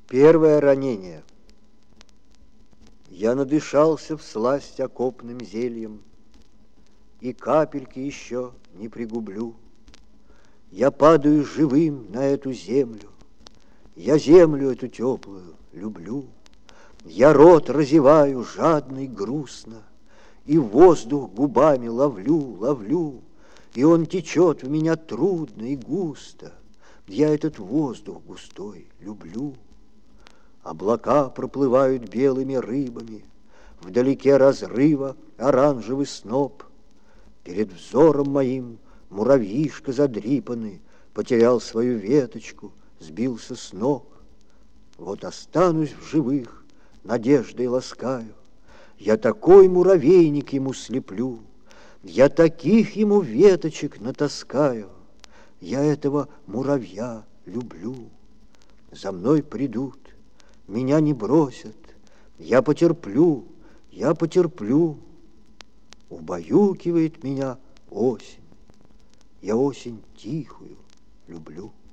Первое ранение. Я надышался всласть окопным зельем, и капельки еще не пригублю. Я падаю живым на эту землю, я землю эту теплую люблю. Я рот разеваю жадно и грустно, и воздух губами ловлю, и он течет в меня трудно и густо. Я этот воздух густой люблю. Облака проплывают белыми рыбами, вдалеке разрыва оранжевый сноп. Перед взором моим муравьишка задрипанный потерял свою веточку, сбился с ног. Вот останусь в живых, надеждой ласкаю, я такой муравейник ему слеплю, я таких ему веточек натаскаю, я этого муравья люблю. За мной придут, меня не бросят, я потерплю, я потерплю. Убаюкивает меня осень, я осень тихую люблю.